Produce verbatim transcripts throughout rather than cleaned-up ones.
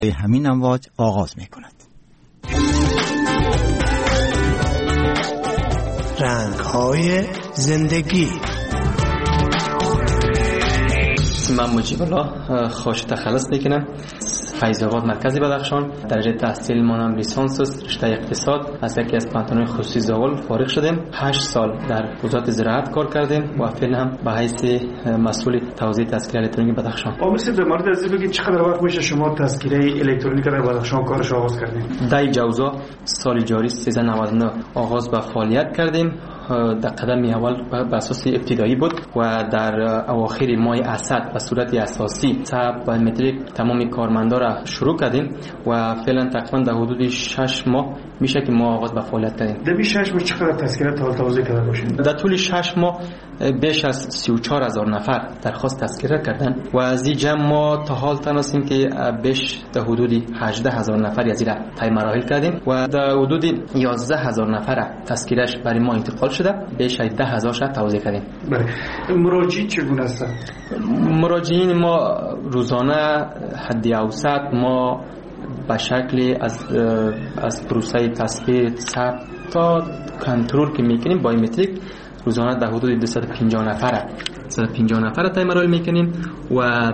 همین امواج آغاز می کند. رنگ‌های زندگی. من مجیب الله خوش تخلص میکنم. فیض آباد مرکز بدخشان. درجه تحصیل مانم لیسانس است، رشته اقتصاد. از یکی از پانتون خصوصی زاول فارغ شدیم. هشت سال در وزارت زراعت کار کردیم و فعلا هم به حیث مسئول توزیع تذکره الکترونیک بدخشان. آموزش در مورد از بگید چقدر وقت میشه شما تذکره الکترونیک در بدخشان کارش آغاز کردین؟ در جوزا سال جاری سیزده نود و نه آغاز به فعالیت کردیم. در قدم اول به اساس ابتدایی بود و در اواخر ماه اسد به صورت اساسی ثبت بیومتریک تمام کارمندا را شروع کردیم و فعلا تقریبا در حدود شش ماه میشه که ما آغاز به فعالیت کردیم. در شش ماه چقدر تذکره تا توزیع کرده باشین؟ در طول شش ماه بیش از سی و چهار هزار نفر درخواست تذکره کردن و از این جمع ما تا حال تونستیم که بیش در حدود هجده هزار نفر از این طی مراحل کردیم و در حدود یازده هزار نفر تذکرهش برای ما انتقال شده، بیش از ده هزار شد توزیع کردیم. بله. مراجعین چگونه هستند؟ مراجعین ما روزانه حد اوسط ما به شکل از از پروسه تثبیت ثبت تا کنترل که میکنیم بایومتریک روزانه در حدود دویست و پنجاه نفر دویست و پنجاه نفر طی مراحل میکنیم و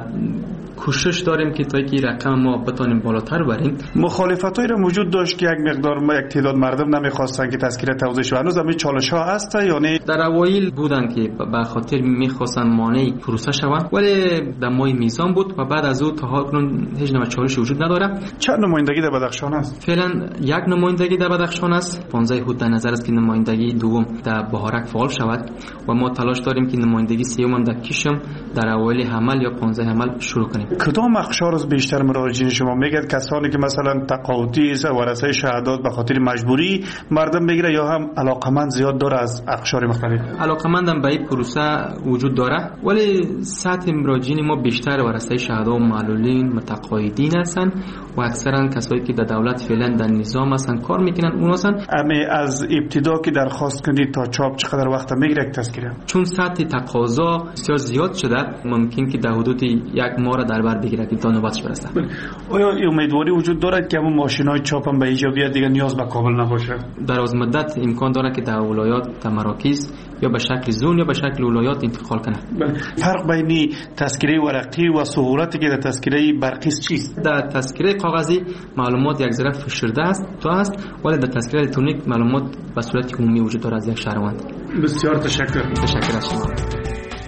کوشش داریم که تا اینکه رقم ما بتونیم بالاتر بریم. مخالفتایی را وجود داشت که یک مقدار ما یک تعداد مردم نمیخواستن که تذکره توزیع شه. هنوز هم چالش ها هست یعنی در اوایل بودن که به خاطر میخواستن مانع پروسه شوند ولی در ماه میزان بود و بعد از او تا حال هیچ نوع چالش وجود نداره. چند نمایندگی در بدخشان است؟ فعلا یک نمایندگی در بدخشان است. پانزده حد در نظر است که نمایندگی دوم در بهارک فعال شود و ما تلاش داریم که نمایندگی سوم در کیشم در اوایل عمل یا پانزده عمل شروع کنیم. کدام اقشار از بیشتر مراجعین شما میگید؟ کسانی که مثلا تقاعدی است، ورثه شهادت به خاطر مجبوری مردم بگیره یا هم علاقمند زیاد داره از اقشار مختلف؟ علاقمندم به این پروسه وجود داره ولی سطح مراجعین ما بیشتر ورثه شهدا و معلولین متقاعدین هستند و اکثرا کسایی که در دولت فعلا در نظام هستن کار میکنن اون هستن. امی از ابتدا که درخواست کنید تا چاپ چقدر وقت میگیره تذکره؟ چون سطح تقاضا بسیار زیاد شده ممکن که در حدود یک ماه در بر بگیره که تا نوبتش برسه. آیا امیدواری وجود دارد که همون ماشینای چاپ هم به اینجا بیاد دیگه نیاز به کابل نباشه؟ در از مدت امکان داره که در ولایات در مراکز یا به شکل زون یا به شکل ولایات انتقال کنه. فرق بین تذکره ورقی و سهولتی که در تذکره برقی چیست؟ در تذکره کاغذی معلومات یک ذره فشرده است تو است ولی در تذکره الکترونیک معلومات به صورت عمومی وجود داره از یک شهروند. بسیار تشکر. تشکر از شما.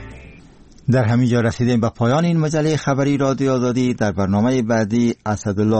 در همین جا رسیدیم به پایان این مجله خبری رادیو آزادی. در برنامه بعدی اسدالله